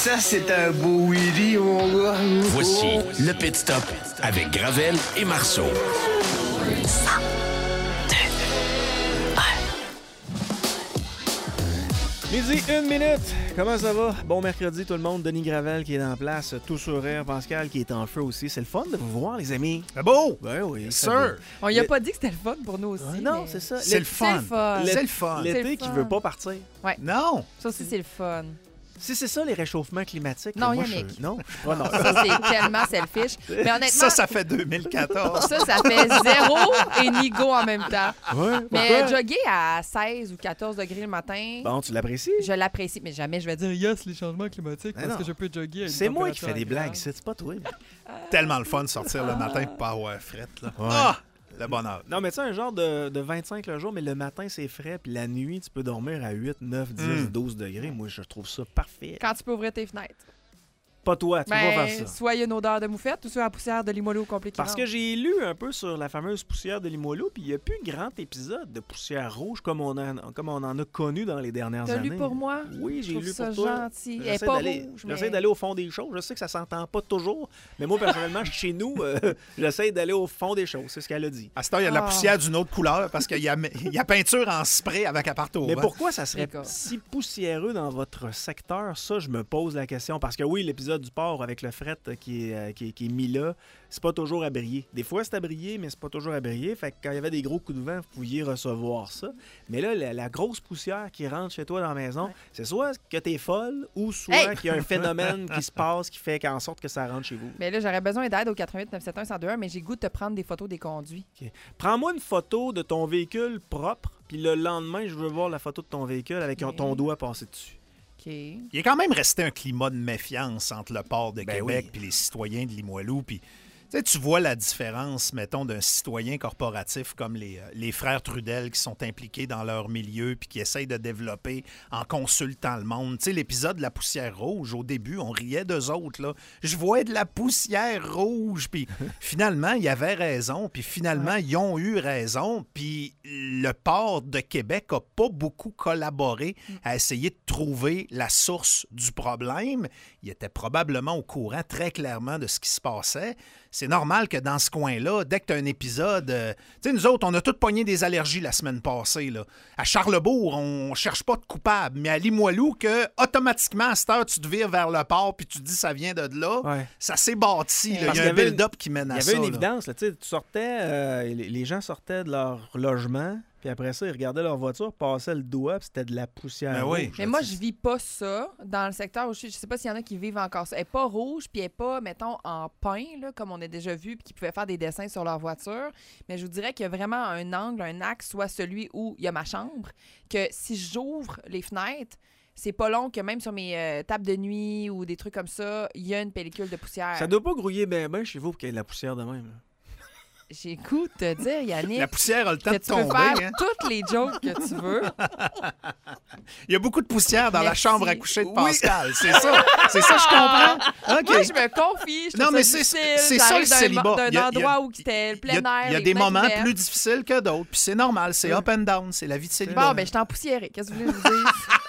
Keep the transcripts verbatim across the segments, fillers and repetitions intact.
Ça, c'est un beau Willy, mon gars. Voici le Pit Stop avec Gravel et Marceau. Midi, une minute. Comment ça va? Bon mercredi tout le monde. Denis Gravel qui est en place. Tout sourire. Pascal qui est en feu aussi. C'est le fun de vous voir, les amis. C'est beau! Ben oui. Sir! On y a pas dit que c'était le fun pour nous aussi. Ouais, non, mais... c'est ça. C'est le fun. C'est le fun. C'est le fun. L'été C'est le qui fun. veut pas partir. Non! Ça aussi, c'est le fun. Si c'est ça, les réchauffements climatiques. Non, moi, Yannick. Je... Non, je crois non. Ça, c'est tellement selfish. Mais honnêtement, Ça, ça fait deux mille quatorze. ça, ça fait zéro et nigo en même temps. Ouais, Mais pourquoi? jogger à seize ou quatorze degrés le matin, Bon, tu l'apprécies? je l'apprécie. Mais jamais je vais dire yes, les changements climatiques, Mais parce non. que je peux jogger à une C'est moi qui température fais des blagues, agréable. c'est pas toi. Tellement le fun de sortir le matin pour pas avoir fret. Là. Ouais. Ah! Le bonheur. Non, mais tu sais, un genre de, de vingt-cinq le jour, mais le matin, c'est frais, puis la nuit, tu peux dormir à huit, neuf, dix, Mm. douze degrés. Moi, je trouve ça parfait. Quand tu peux ouvrir tes fenêtres. Pas toi, tu peux pas Ben, faire ça. soit il y a une odeur de moufette ou soit la poussière de Limoilou au complet qui Parce que rentre. j'ai lu un peu sur la fameuse poussière de Limoilou, puis il n'y a plus grand épisode de poussière rouge comme on, a, comme on en a connu dans les dernières T'as années. lu pour moi? Oui, Je j'ai trouve lu ça pour toi. gentil. Elle est J'essaie pas d'aller, rouge, j'essaie mais- d'aller au fond des choses. Je sais que ça s'entend pas toujours, mais moi, personnellement, chez nous, euh, j'essaie d'aller au fond des choses. C'est ce qu'elle a dit. À ce temps, il y a de la Ah. poussière d'une autre couleur parce qu'il y a, il y a peinture en spray avec appart au Mais vent. pourquoi ça serait D'accord. si poussiéreux dans votre secteur? Ça, je me pose la question. Parce que oui, l'épisode du port avec le fret qui est, euh, qui est, qui est mis là, c'est pas toujours à briller. Des fois, c'est à briller, mais c'est pas toujours à briller. Fait que quand il y avait des gros coups de vent, vous pouviez recevoir ça. Mais là, la, la grosse poussière qui rentre chez toi dans la maison, Ouais. c'est soit que t'es folle ou soit Hey! qu'il y a un phénomène qui se passe qui fait en sorte que ça rentre chez vous. Mais là, j'aurais besoin d'aide au quatre huit neuf sept un un zéro deux un, mais j'ai goût de te prendre des photos des conduits. Prends-moi une photo de ton véhicule propre, puis le lendemain, je veux voir la photo de ton véhicule avec Ok. ton doigt passé dessus. OK. Il est quand même resté un climat de méfiance entre le port de Ben Québec oui. et les citoyens de Limoilou. Puis, tu sais, tu vois la différence, mettons, d'un citoyen corporatif comme les, euh, les frères Trudel qui sont impliqués dans leur milieu puis qui essayent de développer en consultant le monde. Tu sais, l'épisode de la poussière rouge, au début, on riait d'eux autres. Là. Je vois de la poussière rouge. Puis finalement, ils avaient raison. Puis finalement, ils ont eu raison. Puis le port de Québec n'a pas beaucoup collaboré à essayer de trouver la source du problème. Il était probablement au courant très clairement de ce qui se passait. C'est normal que dans ce coin-là, dès que tu as un épisode... euh, tu sais, nous autres, on a tous pogné des allergies la semaine passée. Là. À Charlebourg, on cherche pas de coupable. Mais à Limoilou, que automatiquement, à cette heure, tu te vires vers le port puis tu te dis ça vient de là, Ouais. ça s'est bâti. là. Parce Il y a qu'il un y avait build-up qui mène Il à y ça. avait une là. évidence, là, tu sais, tu sortais, euh, les, les gens sortaient de leur logement, puis après ça, ils regardaient leur voiture, passaient le doigt, puis c'était de la poussière. Ben oui. rouge, Mais là, moi, tu sais. je vis pas ça dans le secteur où je suis. Je sais pas s'il y en a qui vivent encore ça. Elle est pas rouge, puis elle est pas, mettons, en pain, là, comme on a déjà vu, puis qui pouvaient faire des dessins sur leur voiture. Mais je vous dirais qu'il y a vraiment un angle, un axe, soit celui où il y a ma chambre, que si j'ouvre les fenêtres, c'est pas long que même sur mes euh, tables de nuit ou des trucs comme ça, il y a une pellicule de poussière. Ça doit pas grouiller bien ben chez vous pour qu'il y ait de la poussière de même. là. J'ai goût de te dire, Yannick, La poussière a le temps que de tu peux tomber. faire hein. toutes les jokes que tu veux. Il y a beaucoup de poussière dans la Merci. chambre à coucher de Oui. Pascal. C'est ça. C'est ça, je comprends. OK. Moi, je me confie. Je Non, trouve mais ça c'est- difficile. c'est ça, J'arrive le d'un- célibat. D'un Il y a- il y a- endroit où c'était le Il plein y a, air. il y a les des fenêtres moments ouvertes. plus difficiles que d'autres, puis c'est normal, c'est up and down, c'est la vie de célibataire. Bon, ben, je suis empoussiérée. Qu'est-ce que vous voulez que je vous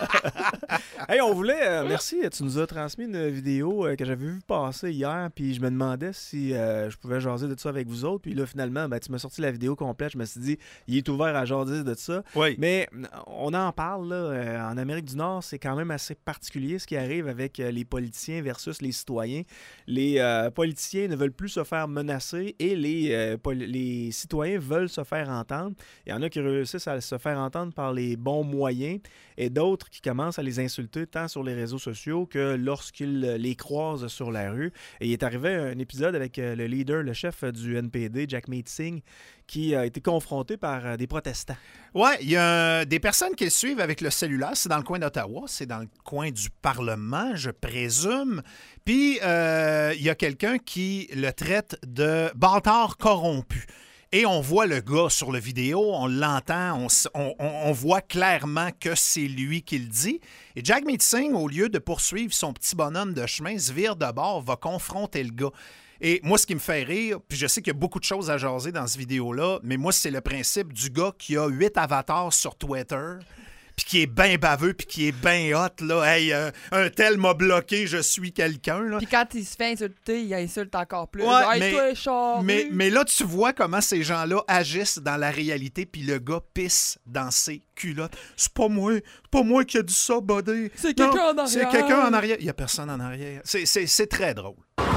dise? Hey, on voulait, euh, merci, tu nous as transmis une vidéo euh, que j'avais vue passer hier, puis je me demandais si euh, je pouvais jaser de ça avec vous autres, puis là, finalement, ben, tu m'as sorti la vidéo complète, je me suis dit, il est ouvert à jaser de ça. Oui. Mais euh, on en parle, là, euh, en Amérique du Nord, c'est quand même assez particulier ce qui arrive avec euh, les politiciens versus les citoyens. Les euh, politiciens ne veulent plus se faire menacer et les, euh, poli- les citoyens veulent se faire entendre. Il y en a qui réussissent à se faire entendre par les bons moyens et d'autres qui commencent à les insulter tant sur les réseaux sociaux que lorsqu'ils les croisent sur la rue. Et il est arrivé un épisode avec euh, le leader, le chef du N P D, Jagmeet Singh, qui a été confronté par euh, des protestants. Ouais, il y a des personnes qui le suivent avec le cellulaire. C'est dans le coin d'Ottawa, c'est dans le coin du Parlement, je présume. Puis, euh, il y a quelqu'un qui le traite de bâtard corrompu. Et on voit le gars sur la vidéo, on l'entend, on, s- on- on- on voit clairement que c'est lui qui le dit. Et Jagmeet Singh, au lieu de poursuivre son petit bonhomme de chemin, se vire de bord, va confronter le gars. Et moi, ce qui me fait rire, puis je sais qu'il y a beaucoup de choses à jaser dans cette vidéo-là, mais moi, c'est le principe du gars qui a huit avatars sur Twitter, puis qui est bien baveux, puis qui est bien hot, là. Hey, euh, un tel m'a bloqué, je suis quelqu'un, là. Puis quand il se fait insulter, il insulte encore plus. Ouais, Hey, mais, toi, charrue. mais, mais là, tu vois comment ces gens-là agissent dans la réalité, puis le gars pisse dans ses culottes. C'est pas moi, c'est pas moi qui a dit ça, buddy. C'est Non, quelqu'un en arrière. C'est quelqu'un en arrière. Il y a personne en arrière. C'est, c'est, c'est très drôle.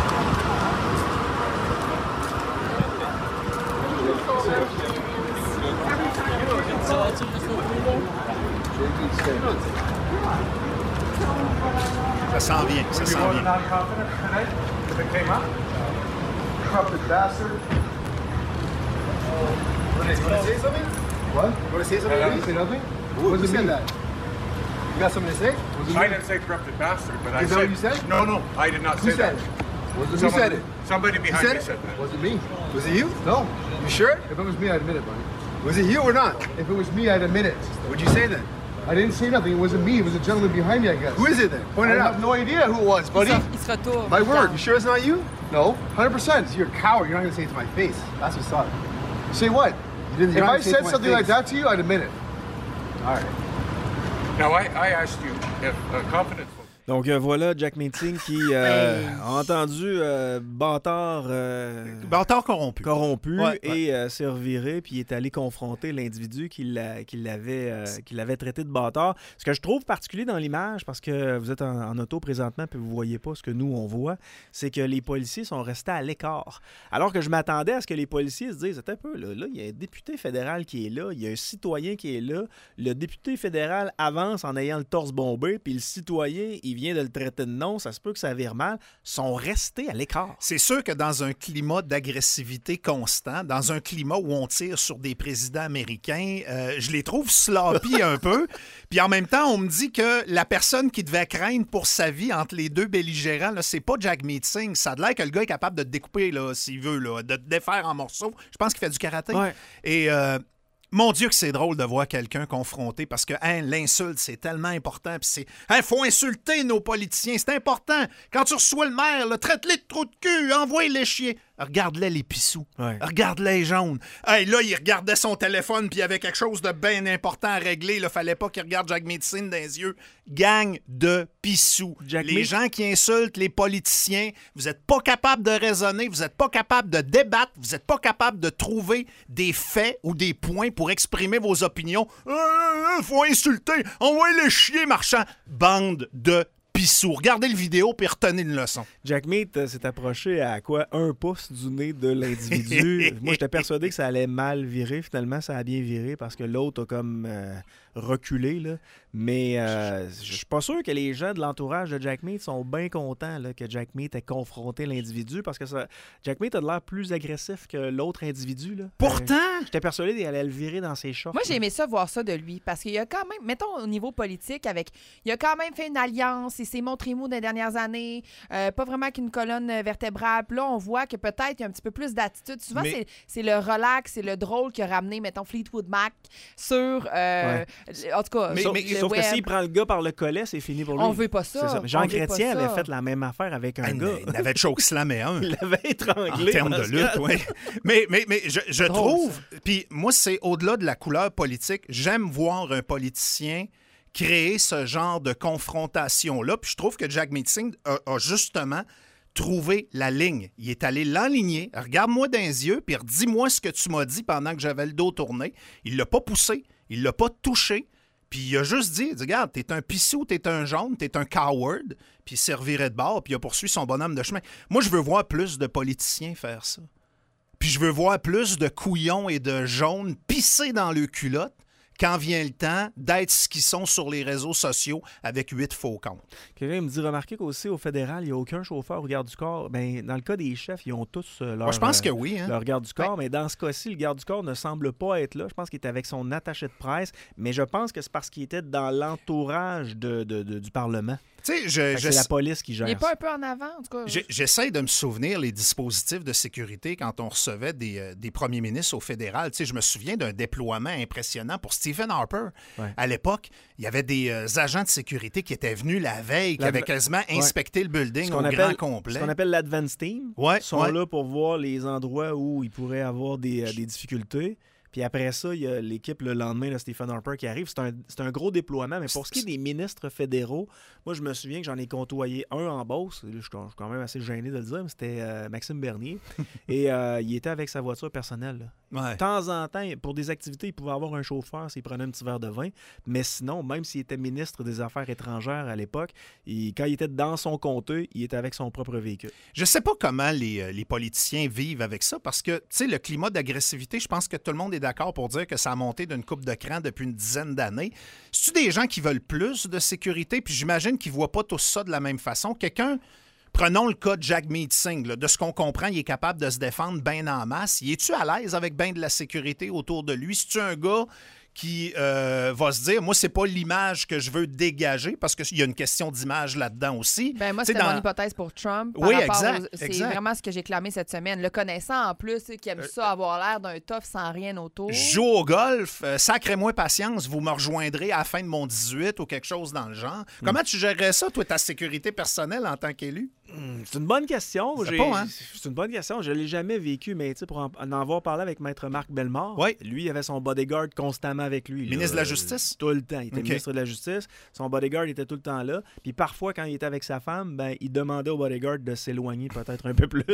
Ça s'en vient, ça s'en vient. What? You want to say something? You say nothing? What does it mean? You got something to say? I didn't say corrupted bastard, but I Is that said... what you said? No, no, I did not Who say said that. it? Was it, who Someone- said it? Somebody You behind said me it? said that. Was it me? Was it you? No. You sure? If it was me, I'd admit it, buddy. Was it you or not? If it was me, I'd admit it. What'd you say then? I didn't say nothing. It wasn't me. It was a gentleman behind me, I guess. Who is it then? Point it I out. I have no idea who it was, Il buddy. se, il se retourne. My Il word. tombe. You sure it's not you? No. one hundred percent. You're a coward. You're not going to say it to my face. That's what's up. Say what? You didn't, if I said something like that to you, I'd admit it. All right. Now, I, I asked you if uh, confidence... Donc euh, voilà Jack Meeting qui euh, a entendu euh, bâtard euh, Bâtard corrompu. corrompu Ouais, et ouais. euh, s'est reviré puis il est allé confronter l'individu qui, l'a- qui l'avait euh, qui l'avait traité de bâtard. Ce que je trouve particulier dans l'image, parce que vous êtes en, en auto présentement puis vous voyez pas ce que nous on voit, c'est que les policiers sont restés à l'écart. Alors que je m'attendais à ce que les policiers se disent, attends un peu, là, là, il y a un député fédéral qui est là, il y a un citoyen qui est là, le député fédéral avance en ayant le torse bombé puis le citoyen, il vient de le traiter de non, ça se peut que ça vire mal, sont restés à l'écart. C'est sûr que dans un climat d'agressivité constant, dans un climat où on tire sur des présidents américains, euh, je les trouve sloppy un peu. Puis en même temps, on me dit que la personne qui devait craindre pour sa vie entre les deux belligérants, là, c'est pas Jack Meeting. Ça a l'air que le gars est capable de te découper là, s'il veut, là, de te défaire en morceaux. Je pense qu'il fait du karaté. Ouais. Et euh, mon Dieu que c'est drôle de voir quelqu'un confronté parce que hein, l'insulte, c'est tellement important. Puis c'est, hein, faut insulter nos politiciens, c'est important. Quand tu reçois le maire, là, traite-les de trou de cul, envoie-les chier. Regarde-les les pissous. Ouais. Regarde-les jaunes. Hey, là, il regardait son téléphone puis il y avait quelque chose de bien important à régler. Il fallait pas qu'il regarde Jack Meeting dans les yeux. Gang de pissous. Jack les Mead- gens qui insultent les politiciens, vous n'êtes pas capable de raisonner, vous n'êtes pas capable de débattre, vous n'êtes pas capable de trouver des faits ou des points pour exprimer vos opinions. Euh, euh, faut insulter. Envoyez-les chier, marchand. Bande de pissous. Regardez le vidéo puis retenez une leçon. Jack Meat euh, s'est approché à quoi? Un pouce du nez de l'individu. Moi, j'étais persuadé que ça allait mal virer. Finalement, ça a bien viré parce que l'autre a comme euh, reculé. Là. Mais euh, je suis pas sûr que les gens de l'entourage de Jack Meat sont bien contents là, que Jack Meat ait confronté l'individu parce que ça, Jack Meat a de l'air plus agressif que l'autre individu. Là. Pourtant, Euh, j'étais persuadé qu'il allait le virer dans ses shorts. Moi, j'ai aimé ça, voir ça de lui, parce qu'il y a quand même, mettons au niveau politique, avec, il a quand même fait une alliance, il s'est montré mou dans les dernières années, euh, pas vraiment qu'une colonne vertébrale. Puis là, on voit que peut-être il y a un petit peu plus d'attitude. Souvent, Mais- c'est, c'est le relax, c'est le drôle qui a ramené, mettons, Fleetwood Mac sur, euh, en tout cas, Mais- sur Sauf, le sauf que web. s'il prend le gars par le collet, c'est fini pour lui. On veut pas ça. C'est ça. Jean On veut Chrétien pas ça. avait fait la même affaire avec un hey, gars. il avait chokeslamé un. Il l'avait En étranglé. termes de parce lutte, que- oui. Mais, mais, mais je, je Drôle, trouve, puis moi, c'est au-delà de la couleur politique, j'aime voir un politicien créer ce genre de confrontation-là. Puis je trouve que Jack Meeting a, a justement trouvé la ligne. Il est allé l'enligner. Regarde-moi dans les yeux, puis redis-moi ce que tu m'as dit pendant que j'avais le dos tourné. Il l'a pas poussé, il l'a pas touché. Puis il a juste dit, il dit, regarde, t'es un pissou, t'es un jaune, t'es un coward, puis il servirait de bord, puis il a poursuivi son bonhomme de chemin. Moi, je veux voir plus de politiciens faire ça. Puis je veux voir plus de couillons et de jaunes pisser dans le culotte quand vient le temps d'être ce qu'ils sont sur les réseaux sociaux avec huit faux comptes. Quelqu'un me dit remarquez qu'aussi au fédéral, il n'y a aucun chauffeur ou garde du corps. Ben, dans le cas des chefs, ils ont tous euh, leur, Moi, je pense que euh, oui. Hein? leur garde du corps, mais dans ce cas-ci, le garde du corps ne semble pas être là. Je pense qu'il est avec son attaché de presse, mais je pense que c'est parce qu'il était dans l'entourage de, de- de- du Parlement. Tu sais, Fait je, que je, c'est la police qui gère Il n'est pas ça. un peu en avant, en tout cas. j'ai- j'essaie de me souvenir les dispositifs de sécurité quand on recevait des, euh, des premiers ministres au fédéral. Tu sais, je me souviens d'un déploiement impressionnant pour Stephen Harper. Ouais. À l'époque, il y avait des euh, agents de sécurité qui étaient venus la veille, qui La- avaient quasiment inspecté le building Ce au qu'on grand appelle, complet. ce qu'on appelle l'advance team. Ouais, Ils sont ouais. là pour voir les endroits où il pourrait avoir des, euh, des difficultés. Puis après ça, il y a l'équipe le lendemain de Stephen Harper qui arrive. C'est un, c'est un gros déploiement. Mais pour ce qui est des ministres fédéraux, moi, je me souviens que j'en ai côtoyé un en Beauce. Je suis quand même assez gêné de le dire, mais c'était euh, Maxime Bernier. Et euh, il était avec sa voiture personnelle. Là. Ouais. De temps en temps, pour des activités, il pouvait avoir un chauffeur s'il prenait un petit verre de vin. Mais sinon, même s'il était ministre des Affaires étrangères à l'époque, il, quand il était dans son comté, il était avec son propre véhicule. Je sais pas comment les, les politiciens vivent avec ça parce que, tu sais, le climat d'agressivité, je pense que tout le monde est d'accord pour dire que ça a monté d'une coupe de cran depuis une dizaine d'années. C'est-tu des gens qui veulent plus de sécurité? Puis j'imagine qu'ils voient pas tous ça de la même façon. Quelqu'un... Prenons le cas de Jagmeet Singh. Là. De ce qu'on comprend, il est capable de se défendre bien en masse. Il est-tu à l'aise avec bien de la sécurité autour de lui? C'est-tu un gars qui euh, va se dire, moi, c'est pas l'image que je veux dégager, parce qu'il y a une question d'image là-dedans aussi. Ben moi, T'sais, c'était dans... mon hypothèse pour Trump. Par oui, rapport exact. aux... C'est exact. vraiment ce que j'ai clamé cette semaine. Le connaissant, en plus, qui aime ça avoir l'air d'un tough sans rien autour. Joue au golf, euh, sacrez-moi patience, vous me rejoindrez à la fin de mon dix-huit ou quelque chose dans le genre. Mm. Comment tu gérerais ça, toi, ta sécurité personnelle en tant qu'élu? Mmh, c'est une bonne question. C'est, pas, hein? c'est une bonne question. Je ne l'ai jamais vécu, mais pour en, en avoir parlé avec Maître Marc Bellemare, oui. lui, il avait son bodyguard constamment avec lui. Ministre là, de la Justice? Tout le temps. Il était okay. ministre de la Justice. Son bodyguard était tout le temps là. Puis parfois, quand il était avec sa femme, ben, il demandait au bodyguard de s'éloigner peut-être un peu plus.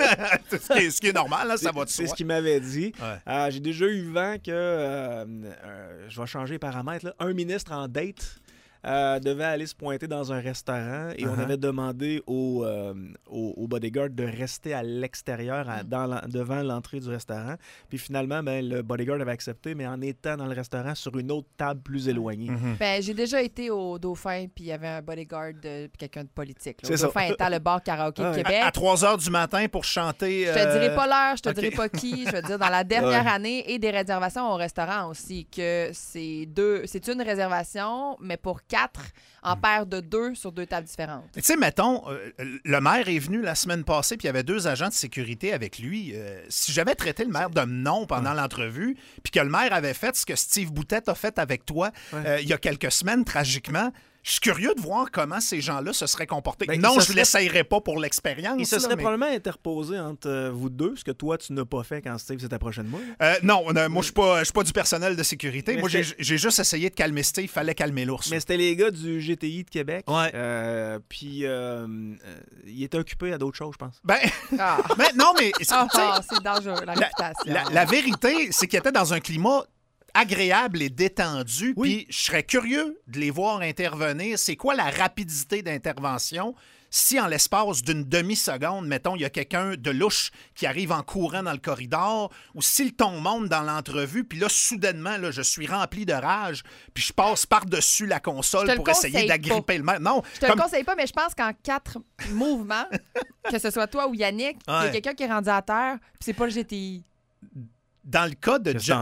ce, qui est, ce qui est normal, hein, ça va de soi. C'est ce qu'il m'avait dit. Ouais. Euh, j'ai déjà eu vent que, euh, euh, je vais changer les paramètres, là, un ministre en date... Euh, devait aller se pointer dans un restaurant et uh-huh. on avait demandé au, euh, au, au bodyguard de rester à l'extérieur, à, dans la, devant l'entrée du restaurant. Puis finalement, ben, le bodyguard avait accepté, mais en étant dans le restaurant sur une autre table plus éloignée. Mm-hmm. Ben, j'ai déjà été au Dauphin, puis il y avait un bodyguard de quelqu'un de politique. Là. Au C'est Dauphin ça. étant le bar karaoké ouais. de Québec. À, à trois heures du matin pour chanter... Je te euh... dirai pas l'heure, je te okay. dirai pas qui. Je veux dire, dans la dernière ouais. année, et des réservations au restaurant aussi, que c'est deux, c'est une réservation, mais pour quatre, en paire de deux sur deux tables différentes. Tu sais, mettons, euh, le maire est venu la semaine passée, puis il y avait deux agents de sécurité avec lui. Euh, si j'avais traité le maire de nom pendant ouais. l'entrevue, puis que le maire avait fait ce que Steve Boutette a fait avec toi ouais. euh, il y a quelques semaines, tragiquement, je suis curieux de voir comment ces gens-là se seraient comportés. Ben, non, je ne serait... l'essayerais pas pour l'expérience. Il se serait mais... probablement interposé entre euh, vous deux, ce que toi, tu n'as pas fait quand Steve s'est approché de moi. Euh, non, euh, moi, je ne suis pas du personnel de sécurité. Mais moi, j'ai, j'ai juste essayé de calmer Steve. Il fallait calmer l'ours. Mais c'était les gars du G T I de Québec. Ouais. Euh, puis, euh, euh, il était occupé à d'autres choses, je pense. Ben, ah. mais non, mais... Oh, oh, c'est dangereux, la, la réputation. La, la vérité, c'est qu'il était dans un climat... agréable et détendu, oui. puis je serais curieux de les voir intervenir. C'est quoi la rapidité d'intervention si, en l'espace d'une demi-seconde, mettons, il y a quelqu'un de louche qui arrive en courant dans le corridor, ou si le ton monte dans l'entrevue, puis là, soudainement, là, je suis rempli de rage, puis je passe par-dessus la console pour essayer d'agripper pas. le maître. Non, je te comme... le conseille pas, mais je pense qu'en quatre mouvements, que ce soit toi ou Yannick, il ouais. y a quelqu'un qui est rendu à terre, puis c'est pas le G T I. Dans le cas de John...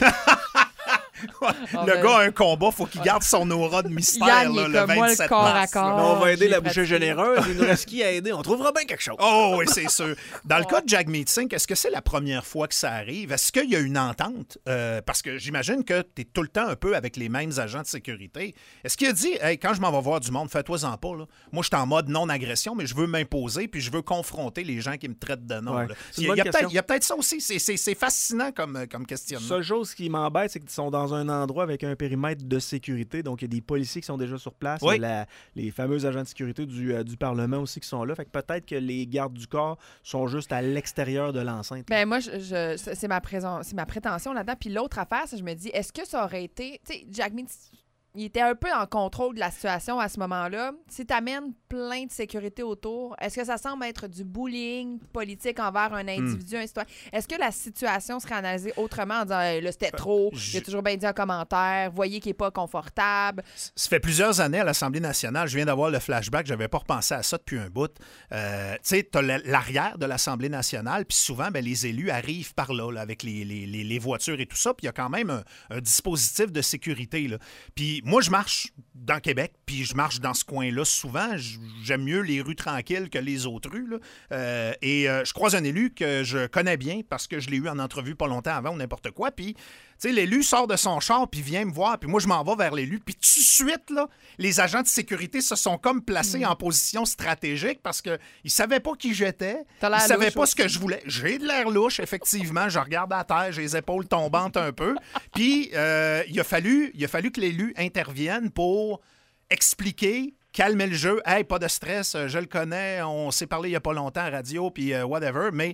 Ouais. Oh, le ben... gars a un combat, faut qu'il garde son aura de mystère Yann, là, il le comme moi, vingt-sept le corps mars. à corps. Là, on va aider J'ai la bouchée pratiqué. généreuse. Il nous reste qui à aider? On trouvera bien quelque chose. Oh oui, c'est sûr. Dans le cas de Jagmeet Singh, est-ce que c'est la première fois que ça arrive? Est-ce qu'il y a une entente? Euh, parce que j'imagine que tu es tout le temps un peu avec les mêmes agents de sécurité. Est-ce qu'il a dit, hey, quand je m'en vais voir du monde, fais-toi-en pas. Là. Moi, je suis en mode non-agression, mais je veux m'imposer puis je veux confronter les gens qui me traitent de nom. Ouais. Il, y a, il, y a peut-être, il y a peut-être ça aussi. C'est, c'est, c'est fascinant comme, comme questionnement. La seule chose qui m'embête, c'est qu'ils sont dans un endroit avec un périmètre de sécurité. Donc, il y a des policiers qui sont déjà sur place. Oui. Il y a la, les fameux agents de sécurité du, euh, du Parlement aussi qui sont là. Fait que peut-être que les gardes du corps sont juste à l'extérieur de l'enceinte. Ben moi, je, je, c'est, ma présence, c'est ma prétention là-dedans. Puis l'autre affaire, c'est que je me dis, est-ce que ça aurait été... Tu sais, Jagmeet, il était un peu en contrôle de la situation à ce moment-là. Si tu amènes plein de sécurité autour, est-ce que ça semble être du bullying politique envers un individu, mm. un citoyen? Est-ce que la situation serait analysée autrement en disant hey, « là, c'était trop, je... il a toujours bien dit en commentaire, voyez qu'il n'est pas confortable ». Ça fait plusieurs années à l'Assemblée nationale, je viens d'avoir le flashback, je n'avais pas repensé à ça depuis un bout. Euh, tu sais, tu as l'arrière de l'Assemblée nationale, puis souvent, ben, les élus arrivent par là, là avec les, les, les, les voitures et tout ça, puis il y a quand même un, un dispositif de sécurité. Là. Puis moi, je marche dans Québec, puis je marche dans ce coin-là souvent. J'aime mieux les rues tranquilles que les autres rues. Là. Euh, et euh, je croise un élu que je connais bien parce que je l'ai eu en entrevue pas longtemps avant ou n'importe quoi. Puis, tu sais, l'élu sort de son char, puis vient me voir, puis moi, je m'en vais vers l'élu. Puis tout de suite, là, les agents de sécurité se sont comme placés mmh. en position stratégique parce qu'ils ne savaient pas qui j'étais. Ils ne savaient pas aussi. ce que je voulais. J'ai de l'air louche, effectivement. Je regarde à terre, j'ai les épaules tombantes un peu. Puis, euh, il a fallu, il a fallu que l'élu intervienne pour expliquer, calmer le jeu. Hey, pas de stress, je le connais, on s'est parlé il n'y a pas longtemps à radio, puis uh, whatever. Mais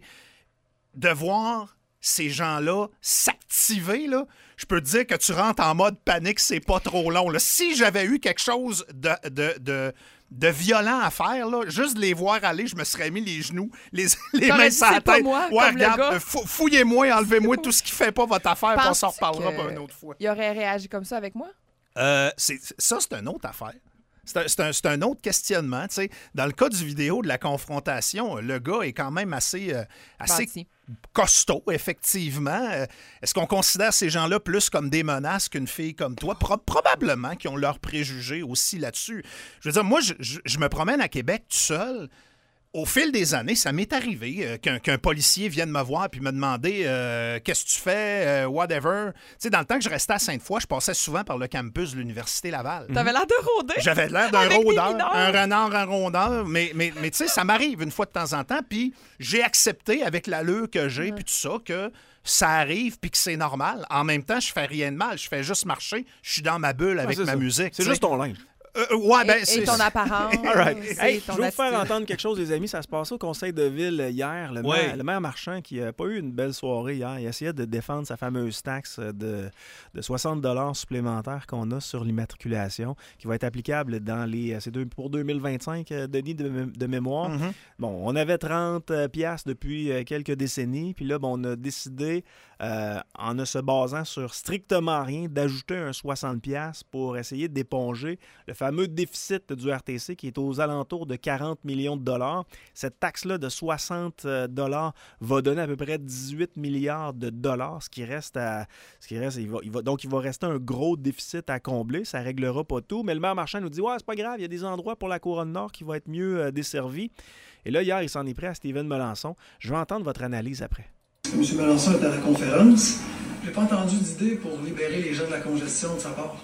de voir ces gens-là s'activer, là, je peux te dire que tu rentres en mode panique, c'est pas trop long. Là. Si j'avais eu quelque chose de, de, de, de violent à faire, là, juste de les voir aller, je me serais mis les genoux, les, les mains sur la tête. Moi, ouais, regarde, fou, fouillez-moi, enlevez-moi tout ce qui fait pas votre affaire, puis on s'en reparlera pas une autre fois. Il aurait réagi comme ça avec moi? Euh, c'est, ça, c'est une autre affaire. C'est un, c'est un, c'est un autre questionnement. T'sais. Dans le cas du vidéo de la confrontation, le gars est quand même assez, euh, assez costaud, effectivement. Euh, est-ce qu'on considère ces gens-là plus comme des menaces qu'une fille comme toi? Pro- probablement qu'ils ont leurs préjugés aussi là-dessus. Je veux dire, moi, je, je, je me promène à Québec tout seul. Au fil des années, ça m'est arrivé euh, qu'un, qu'un policier vienne me voir et me demander euh, « Qu'est-ce que tu fais? Euh, whatever. » Tu sais, dans le temps que je restais à Sainte-Foy, je passais souvent par le campus de l'Université Laval. T'avais l'air de rôder. J'avais l'air d'un rôdeur, un renard, un rôdeur. Mais, mais, mais tu sais, ça m'arrive une fois de temps en temps. Puis j'ai accepté avec l'allure que j'ai puis tout ça que ça arrive puis que c'est normal. En même temps, je fais rien de mal. Je fais juste marcher. Je suis dans ma bulle avec ah, ma ça. musique. C'est juste ton linge. Euh, ouais, ben, et, c'est... et ton apparence. All right. Hey, ton je vais vous faire attitude. entendre quelque chose, les amis. Ça se passait au conseil de ville hier. Le, ouais. maire, le maire Marchand, qui n'a pas eu une belle soirée hier, il essayait de défendre sa fameuse taxe de, de soixante dollars supplémentaires qu'on a sur l'immatriculation, qui va être applicable dans les, c'est deux, pour deux mille vingt-cinq, Denis, de, de mémoire. Mm-hmm. Bon, on avait trente piastres depuis quelques décennies, puis là, bon, on a décidé, euh, en ne se basant sur strictement rien, d'ajouter un soixante piastres pour essayer d'éponger le fameux déficit du R T C qui est aux alentours de quarante millions de dollars. Cette taxe-là de soixante dollars va donner à peu près dix-huit milliards de dollars, ce qui reste à... Ce qui reste, il va, il va, donc, il va rester un gros déficit à combler. Ça ne réglera pas tout. Mais le maire Marchand nous dit « Ouais, c'est pas grave, il y a des endroits pour la Couronne-Nord qui vont être mieux euh, desservis. » Et là, hier, il s'en est pris à Stephen Melançon. Je vais entendre votre analyse après. M. Melançon est à la conférence. Je n'ai pas entendu d'idée pour libérer les gens de la congestion de sa part.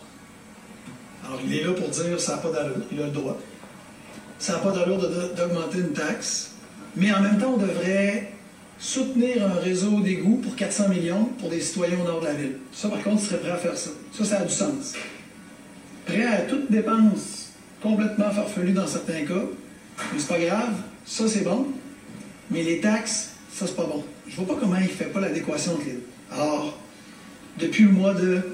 Alors, il est là pour dire ça n'a pas d'allure, il a le droit. Ça n'a pas d'allure de, d'augmenter une taxe, mais en même temps, on devrait soutenir un réseau d'égouts pour quatre cents millions pour des citoyens au nord de la ville. Ça, par contre, il serait prêt à faire ça. Ça, ça a du sens. Prêt à toute dépense complètement farfelue dans certains cas, mais c'est pas grave, ça c'est bon, mais les taxes, ça c'est pas bon. Je vois pas comment il fait pas l'adéquation entre les deux. Alors, depuis le mois de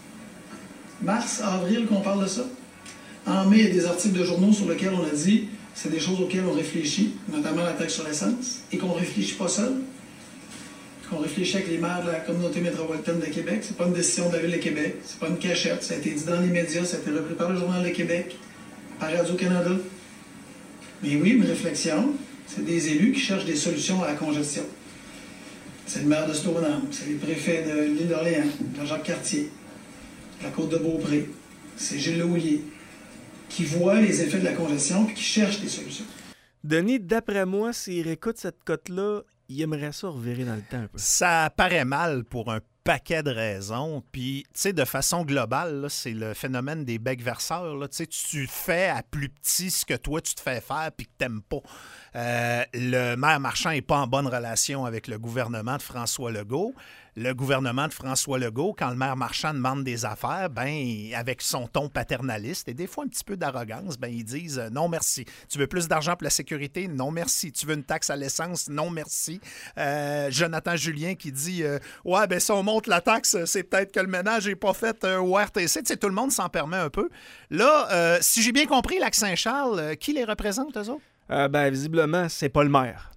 mars, avril qu'on parle de ça. En mai, il y a des articles de journaux sur lesquels on a dit c'est des choses auxquelles on réfléchit, notamment la taxe sur l'essence, et qu'on ne réfléchit pas seul, qu'on réfléchit avec les maires de la communauté métropolitaine de Québec. C'est pas une décision de la Ville de Québec, c'est pas une cachette, ça a été dit dans les médias, ça a été repris par le Journal de Québec, par Radio-Canada. Mais oui, une réflexion, c'est des élus qui cherchent des solutions à la congestion. C'est le maire de Stoneham, c'est les préfets de l'île d'Orléans, de Jacques-Cartier, la Côte-de-Beaupré, c'est Gilles Lehouillier, qui voient les effets de la congestion et qui cherchent des solutions. Denis, d'après moi, s'il réécoute cette cote-là, il aimerait ça revirer dans le temps un peu. Ça paraît mal pour un paquet de raisons. Puis, tu sais, de façon globale, là, c'est le phénomène des becs verseurs. Là. Tu sais, tu fais à plus petit ce que toi, tu te fais faire puis que t'aimes pas. Euh, le maire Marchand n'est pas en bonne relation avec le gouvernement de François Legault. Le gouvernement de François Legault, quand le maire Marchand demande des affaires, ben avec son ton paternaliste et des fois un petit peu d'arrogance, ben ils disent euh, non merci. Tu veux plus d'argent pour la sécurité? Non merci. Tu veux une taxe à l'essence? Non merci. Euh, Jonathan Julien qui dit euh, ouais, ben si on monte la taxe, c'est peut-être que le ménage n'est pas fait euh, au R T C. Tu sais, tout le monde s'en permet un peu. Là, euh, si j'ai bien compris, Lac-Saint-Charles, euh, qui les représente, eux autres? Euh, ben, visiblement, c'est pas le maire Marchand.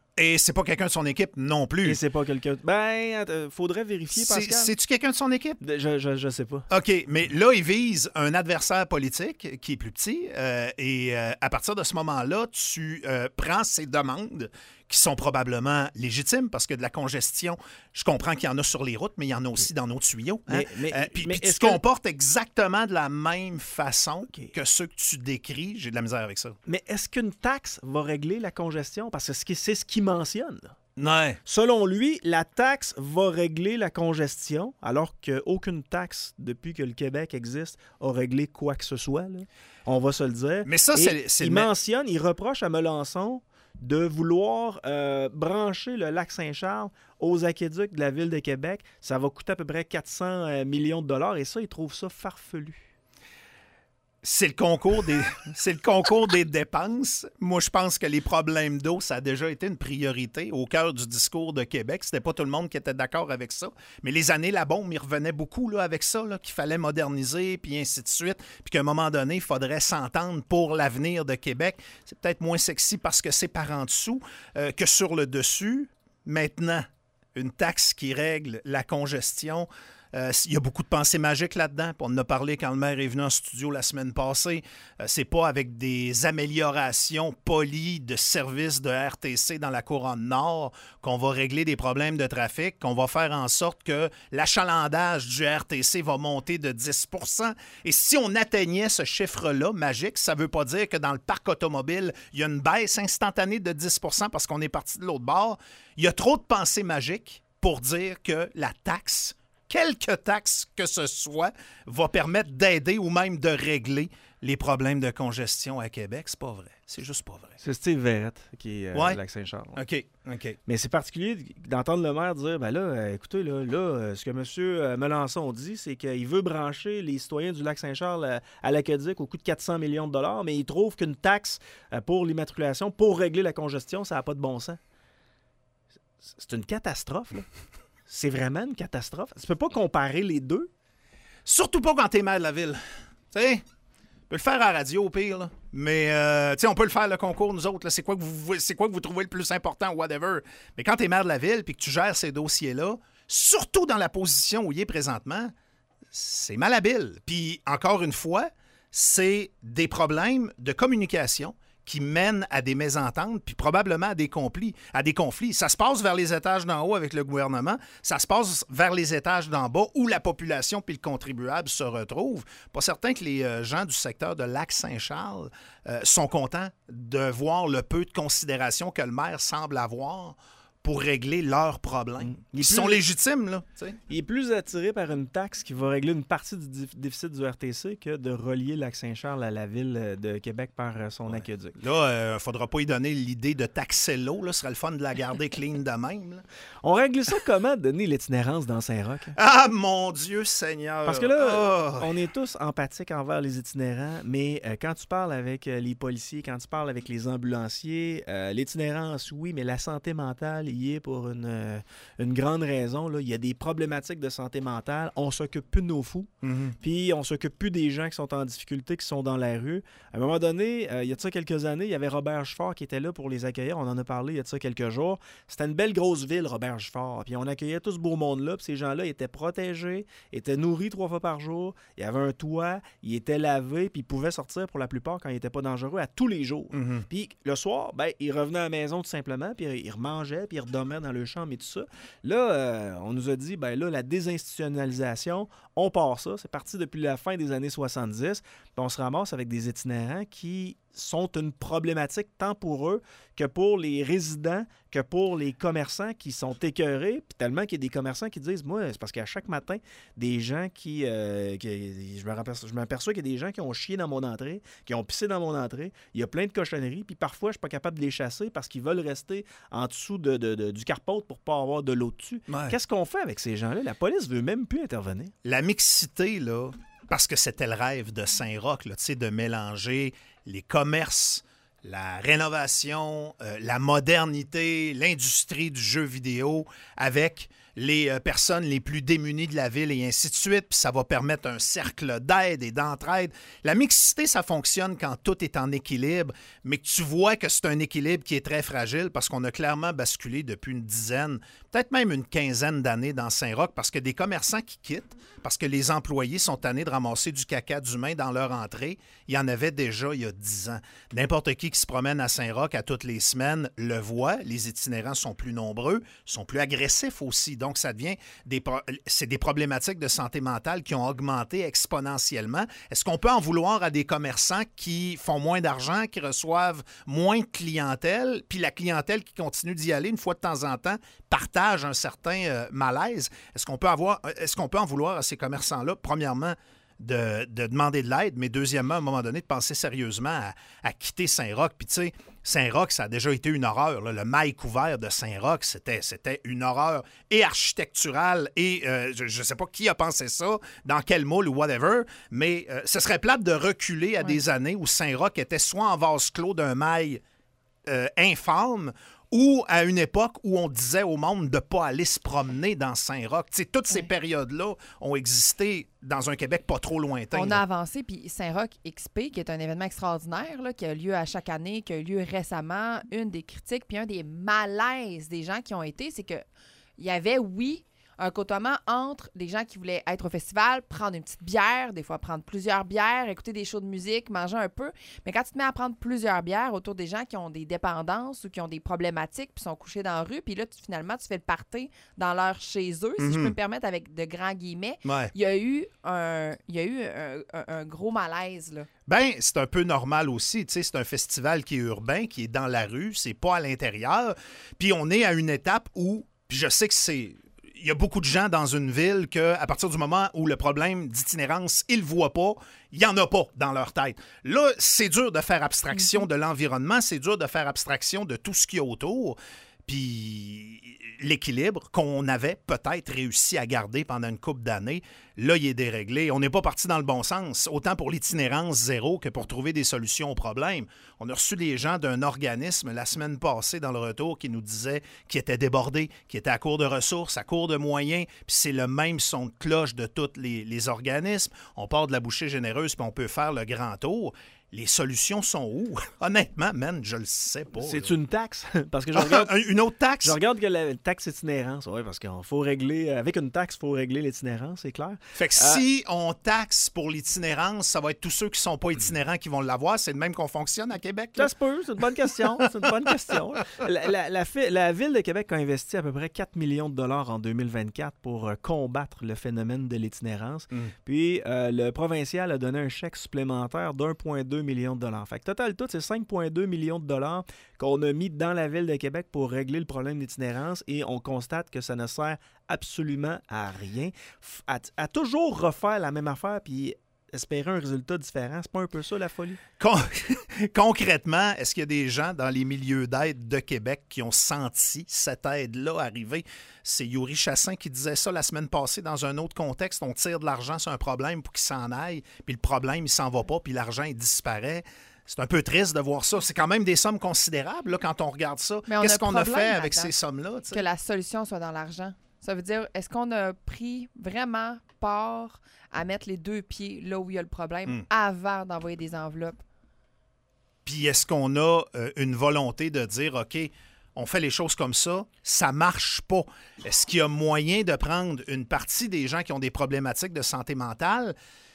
Et c'est pas quelqu'un de son équipe non plus. Et c'est pas quelqu'un... Ben, attends, faudrait vérifier, C'est, Pascal. c'est-tu quelqu'un de son équipe? Je, je, je sais pas. OK, mais là, il vise un adversaire politique qui est plus petit. euh, et euh, à partir de ce moment-là, tu euh, prends ces demandes qui sont probablement légitimes parce que de la congestion, je comprends qu'il y en a sur les routes, mais il y en a aussi dans nos tuyaux. Hein? Mais- mais- Euh, puis mais puis tu est-ce te que- comportes exactement de la même façon OK. que ceux que tu décris. J'ai de la misère avec ça. Mais est-ce qu'une taxe va régler la congestion? Parce que c'est ce qui- c'est ce qu'il mentionne. là. Ouais. Selon lui, la taxe va régler la congestion, alors qu'aucune taxe, depuis que le Québec existe, a réglé quoi que ce soit. là. On va se le dire. Mais ça, Et c'est, c'est il le... mentionne, il reproche à Melançon de vouloir euh, brancher le lac Saint-Charles aux aqueducs de la ville de Québec. Ça va coûter à peu près quatre cents euh, millions de dollars, et ça, il trouve ça farfelu. C'est le concours des c'est le concours des dépenses. Moi, je pense que les problèmes d'eau, ça a déjà été une priorité au cœur du discours de Québec. C'était pas tout le monde qui était d'accord avec ça. Mais les années la bombe, ils revenaient beaucoup là, avec ça, là, qu'il fallait moderniser, puis ainsi de suite. Puis qu'à un moment donné, il faudrait s'entendre pour l'avenir de Québec. C'est peut-être moins sexy parce que c'est par en dessous euh, que sur le dessus. Maintenant, une taxe qui règle la congestion. Euh, il y a beaucoup de pensées magiques là-dedans. On en a parlé quand le maire est venu en studio la semaine passée. Euh, c'est pas avec des améliorations polies de services de R T C dans la couronne nord qu'on va régler des problèmes de trafic, qu'on va faire en sorte que l'achalandage du R T C va monter de dix pour cent. Et si on atteignait ce chiffre-là magique, ça veut pas dire que dans le parc automobile, il y a une baisse instantanée de dix pour cent parce qu'on est parti de l'autre bord. Il y a trop de pensées magiques pour dire que la taxe, quelque taxe que ce soit, va permettre d'aider ou même de régler les problèmes de congestion à Québec. C'est pas vrai. C'est juste pas vrai. C'est Steve Verrette qui est euh, Ouais. du lac Saint-Charles. OK, OK. Mais c'est particulier d'entendre le maire dire, ben là, euh, écoutez, là, là euh, ce que M. Melançon dit, c'est qu'il veut brancher les citoyens du lac Saint-Charles à, à l'aqueduc au coût de quatre cents millions de dollars, mais il trouve qu'une taxe euh, pour l'immatriculation, pour régler la congestion, ça n'a pas de bon sens. C'est une catastrophe, là. C'est vraiment une catastrophe. Tu peux pas comparer les deux. Surtout pas quand t'es maire de la ville. Tu sais, on peut le faire à la radio au pire, là. Mais, euh, tu sais, on peut le faire le concours, nous autres. Là. C'est quoi que vous, c'est quoi que vous trouvez le plus important, whatever. Mais quand t'es maire de la ville puis que tu gères ces dossiers-là, surtout dans la position où il est présentement, c'est malhabile. Puis, encore une fois, c'est des problèmes de communication qui mènent à des mésententes, puis probablement à des conflits, à des conflits. Ça se passe vers les étages d'en haut avec le gouvernement, ça se passe vers les étages d'en bas où la population puis le contribuable se retrouvent. Pas certain que les euh, gens du secteur de Lac-Saint-Charles euh, sont contents de voir le peu de considération que le maire semble avoir pour régler leurs problèmes. Il est Ils plus- sont légitimes, là. tu sais. Il est plus attiré par une taxe qui va régler une partie du dif- déficit du R T C que de relier Lac-Saint-Charles à la ville de Québec par euh, son aqueduc. Là, il euh, faudra pas y donner l'idée de taxer l'eau. Là. Ce serait le fun de la garder clean de même. Là. On règle ça comment, donner l'itinérance dans Saint-Roch? hein? Ah, mon Dieu Seigneur! Parce que là, Ah! on est tous empathiques envers les itinérants, mais euh, quand tu parles avec euh, les policiers, quand tu parles avec les ambulanciers, euh, l'itinérance, oui, mais la santé mentale y est pour une, euh, une grande raison. Là. Il y a des problématiques de santé mentale. On s'occupe plus de nos fous, Mhm. puis on s'occupe plus des gens qui sont en difficulté, qui sont dans la rue. À un moment donné, euh, il y a de ça quelques années, il y avait Robert Gifford qui était là pour les accueillir. On en a parlé il y a de ça quelques jours. C'était une belle grosse ville, Robert Gifford. Puis on accueillait tout ce beau monde-là, puis ces gens-là étaient protégés, étaient nourris trois fois par jour, il y avait un toit, ils étaient lavés, puis ils pouvaient sortir pour la plupart quand ils n'étaient pas dangereux à tous les jours. Mhm. Puis le soir, ben, ils revenaient à la maison tout simplement, puis ils remangeaient, puis ils redormaient dans le chambre et tout ça. Là, euh, on nous a dit, ben là, la désinstitutionnalisation, on part ça. C'est parti depuis la fin des années soixante-dix. Puis on se ramasse avec des itinérants qui sont une problématique tant pour eux que pour les résidents, que pour les commerçants qui sont écœurés, puis tellement qu'il y a des commerçants qui disent, moi, c'est parce qu'à chaque matin, des gens qui... euh, qui je me rappelle- je m'aperçois qu'il y a des gens qui ont chié dans mon entrée, qui ont pissé dans mon entrée, il y a plein de cochonneries, puis parfois, je suis pas capable de les chasser parce qu'ils veulent rester en dessous de, de- de- du carport pour pas avoir de l'eau dessus. Ouais. Qu'est-ce qu'on fait avec ces gens-là? La police veut même plus intervenir. La mixité, là, parce que c'était le rêve de Saint-Roch, là, tu sais, de mélanger les commerces, la rénovation, euh, la modernité, l'industrie du jeu vidéo avec les euh, personnes les plus démunies de la ville et ainsi de suite, puis ça va permettre un cercle d'aide et d'entraide. La mixité, ça fonctionne quand tout est en équilibre, mais que tu vois que c'est un équilibre qui est très fragile parce qu'on a clairement basculé depuis une dizaine, peut-être même une quinzaine d'années dans Saint-Roch, parce que des commerçants qui quittent, parce que les employés sont tannés de ramasser du caca d'humain dans leur entrée, il y en avait déjà il y a dix ans. N'importe qui qui se promène à Saint-Roch à toutes les semaines le voit, les itinérants sont plus nombreux, sont plus agressifs aussi. Donc, ça devient des, pro- c'est des problématiques de santé mentale qui ont augmenté exponentiellement. Est-ce qu'on peut en vouloir à des commerçants qui font moins d'argent, qui reçoivent moins de clientèle, puis la clientèle qui continue d'y aller une fois de temps en temps partage un certain euh, malaise? Est-ce qu'on peut avoir, est-ce qu'on peut en vouloir à ces commerçants-là? Premièrement, de, de demander de l'aide, mais deuxièmement, à un moment donné, de penser sérieusement à, à quitter Saint-Roch. Puis tu sais, Saint-Roch, ça a déjà été une horreur. Là. Le mail couvert de Saint-Roch, c'était, c'était une horreur et architecturale et euh, je ne sais pas qui a pensé ça, dans quel moule ou whatever, mais euh, ce serait plate de reculer à ouais. des années où Saint-Roch était soit en vase clos d'un mail euh, infâme, ou à une époque où on disait au monde de ne pas aller se promener dans Saint-Roch. T'sais, toutes ces oui. périodes-là ont existé dans un Québec pas trop lointain. On là. a avancé, puis Saint-Roch X P, qui est un événement extraordinaire, là, qui a lieu à chaque année, qui a eu lieu récemment, une des critiques, puis un des malaises des gens qui ont été, c'est qu'il y avait, oui, un côtoiement entre des gens qui voulaient être au festival, prendre une petite bière, des fois prendre plusieurs bières, écouter des shows de musique, manger un peu. Mais quand tu te mets à prendre plusieurs bières autour des gens qui ont des dépendances ou qui ont des problématiques puis sont couchés dans la rue, puis là, tu, finalement, tu fais le party dans leur chez eux, si mm-hmm. je peux me permettre avec de grands guillemets, ouais. il y a eu un, il y a eu un, un, un gros malaise, là. Ben, c'est un peu normal aussi. Tu sais, c'est un festival qui est urbain, qui est dans la rue, c'est pas à l'intérieur. Puis on est à une étape où, puis je sais que c'est... Il y a beaucoup de gens dans une ville qu'à partir du moment où le problème d'itinérance, ils ne le voient pas, il n'y en a pas dans leur tête. Là, c'est dur de faire abstraction de l'environnement, c'est dur de faire abstraction de tout ce qu'il y a autour. Puis l'équilibre qu'on avait peut-être réussi à garder pendant une couple d'années, là, il est déréglé. On n'est pas parti dans le bon sens, autant pour l'itinérance zéro que pour trouver des solutions aux problèmes. On a reçu des gens d'un organisme la semaine passée dans le retour qui nous disaient qu'ils étaient débordés, qu'ils étaient à court de ressources, à court de moyens, puis c'est le même son de cloche de tous les, les organismes. On part de la bouchée généreuse, puis on peut faire le grand tour. Les solutions sont où? Honnêtement, man, je le sais pas. C'est là. Une taxe? Parce que je regarde... Une autre taxe? Je regarde que la taxe itinérance, oui, parce qu'il faut régler... Avec une taxe, il faut régler l'itinérance, c'est clair. Fait que euh... si on taxe pour l'itinérance, ça va être tous ceux qui sont pas itinérants qui vont l'avoir. C'est de même qu'on fonctionne à Québec? Là? Ça se peut, c'est une bonne question. C'est une bonne question. La, la, la, la Ville de Québec a investi à peu près quatre millions de dollars en deux mille vingt-quatre pour euh, combattre le phénomène de l'itinérance. Mm. Puis euh, le provincial a donné un chèque supplémentaire d'un virgule deux millions de dollars. Fait que total, tout, c'est cinq virgule deux millions de dollars qu'on a mis dans la Ville de Québec pour régler le problème d'itinérance et on constate que ça ne sert absolument à rien. À, à toujours refaire la même affaire puis espérer un résultat différent, c'est pas un peu ça la folie? Con- Concrètement, est-ce qu'il y a des gens dans les milieux d'aide de Québec qui ont senti cette aide-là arriver? C'est Yuri Chassin qui disait ça la semaine passée dans un autre contexte. On tire de l'argent sur un problème pour qu'il s'en aille, puis le problème, il s'en va pas, puis l'argent, il disparaît. C'est un peu triste de voir ça. C'est quand même des sommes considérables là, quand on regarde ça. Mais Qu'est-ce on qu'on a fait avec ces sommes-là? T'sais? Que la solution soit dans l'argent. Ça veut dire, est-ce qu'on a pris vraiment part à mettre les deux pieds là où il y a le problème mm. avant d'envoyer des enveloppes? Puis est-ce qu'on a euh, une volonté de dire, OK, on fait les choses comme ça, ça marche pas. Est-ce qu'il y a moyen de prendre une partie des gens qui ont des problématiques de santé mentale?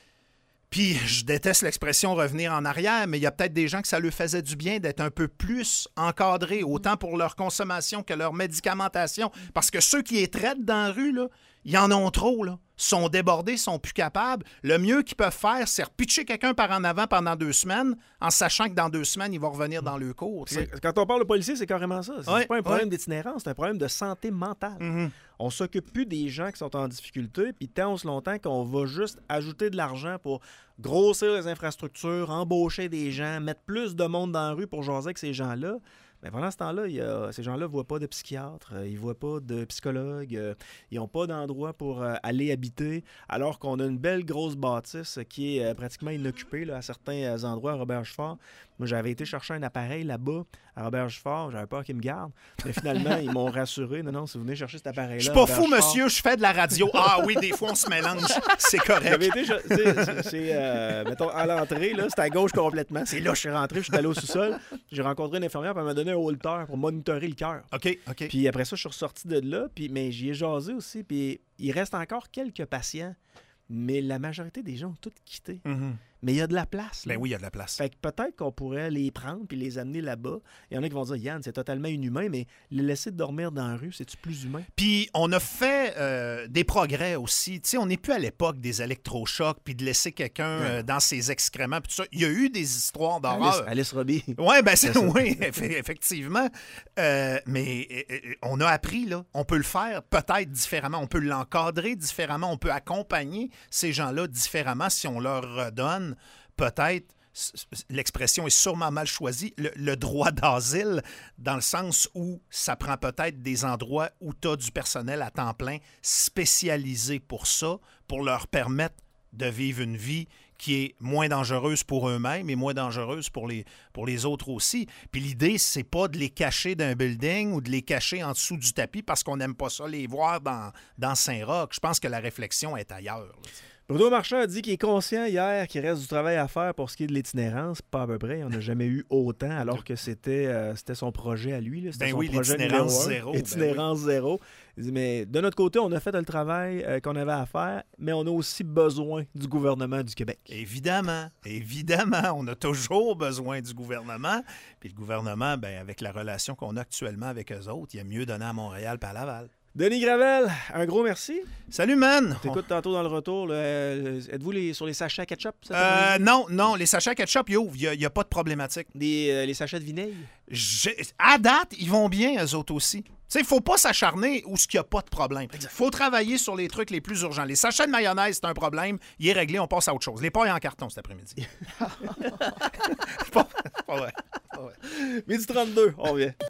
Puis, je déteste l'expression « revenir en arrière », mais il y a peut-être des gens que ça leur faisait du bien d'être un peu plus encadrés, autant pour leur consommation que leur médicamentation. Parce que ceux qui les traitent dans la rue, là, ils en ont trop, là. Sont débordés, sont plus capables. Le mieux qu'ils peuvent faire, c'est repitcher quelqu'un par en avant pendant deux semaines, en sachant que dans deux semaines, il va revenir dans le cours. T'sais. Quand on parle de policiers, c'est carrément ça. C'est ouais, pas un problème ouais. d'itinérance, c'est un problème de santé mentale. Mm-hmm. On s'occupe plus des gens qui sont en difficulté, puis tant aussi longtemps qu'on va juste ajouter de l'argent pour grossir les infrastructures, embaucher des gens, mettre plus de monde dans la rue pour jaser avec ces gens-là. Mais pendant ce temps-là, il y a, ces gens-là ne voient pas de psychiatre, euh, ils ne voient pas de psychologue, euh, ils n'ont pas d'endroit pour euh, aller habiter, alors qu'on a une belle grosse bâtisse qui est euh, pratiquement inoccupée là, à certains endroits à Robert-Chefort. Moi, j'avais été chercher un appareil là-bas à Robert-Gifford. J'avais peur qu'ils me gardent. Mais finalement, ils m'ont rassuré. Non, non, si vous venez chercher cet appareil-là... Je suis pas à fou, Robert-Gifford- monsieur, je fais de la radio. Ah oui, des fois, on se mélange. C'est correct. J'avais été, je- tu sais, c'est, c'est, euh, mettons, à l'entrée, là, c'était à gauche complètement. C'est là que je suis rentré, je suis allé au sous-sol. J'ai rencontré une infirmière, puis elle m'a donné un holter pour monitorer le cœur. OK, OK. Puis après ça, je suis ressorti de là, puis, mais j'y ai jasé aussi. Puis il reste encore quelques patients, mais la majorité des gens ont tous quitté. Mhm. Mais il y a de la place. là. Ben oui, il y a de la place. Fait que peut-être qu'on pourrait les prendre puis les amener là-bas. Il y en a qui vont dire, Yann, c'est totalement inhumain, mais les laisser dormir dans la rue, c'est-tu plus humain? Puis on a fait euh, des progrès aussi. Tu sais, on n'est plus à l'époque des électrochocs puis de laisser quelqu'un euh, dans ses excréments puis tout ça. Il y a eu des histoires Alice, d'horreur. Alice Robbie. Oui, ben c'est ça. oui, eff- effectivement. Euh, mais euh, euh, on a appris, là. On peut le faire peut-être différemment. On peut l'encadrer différemment. On peut accompagner ces gens-là différemment si on leur redonne peut-être, s- s- l'expression est sûrement mal choisie, le, le droit d'asile, dans le sens où ça prend peut-être des endroits où tu as du personnel à temps plein spécialisé pour ça, pour leur permettre de vivre une vie qui est moins dangereuse pour eux-mêmes et moins dangereuse pour les, pour les autres aussi. Puis l'idée, c'est pas de les cacher d'un building ou de les cacher en dessous du tapis parce qu'on n'aime pas ça les voir dans, dans Saint-Roch. Je pense que la réflexion est ailleurs. là. Bruno Marchand a dit qu'il est conscient hier qu'il reste du travail à faire pour ce qui est de l'itinérance. Pas à peu près. On n'a jamais eu autant alors que c'était, euh, c'était son projet à lui. Là. C'était Ben son oui, projet l'itinérance numéro un. zéro, ben Itinérance zéro. Il dit, mais de notre côté, on a fait le travail euh, qu'on avait à faire, mais on a aussi besoin du gouvernement du Québec. Évidemment, évidemment, on a toujours besoin du gouvernement. Puis le gouvernement, ben, avec la relation qu'on a actuellement avec eux autres, il y a mieux donné à Montréal qu'à Laval. Denis Gravel, un gros merci. Salut, man! T'écoutes tantôt dans le retour. Là, euh, êtes-vous les, sur les sachets à ketchup? cet Euh, après-midi? non, non, les sachets à ketchup, ils ouvrent. Il n'y a, pas de problématique. Des, euh, les sachets de vinaigre? J'ai- À date, ils vont bien, eux autres aussi. Tu sais, il ne faut pas s'acharner où il n'y a pas de problème. Il faut travailler sur les trucs les plus urgents. Les sachets de mayonnaise, c'est un problème. Il est réglé, on passe à autre chose. Les pailles en carton cet après-midi. pas, pas vrai. Pas vrai. Midi trente-deux, on revient.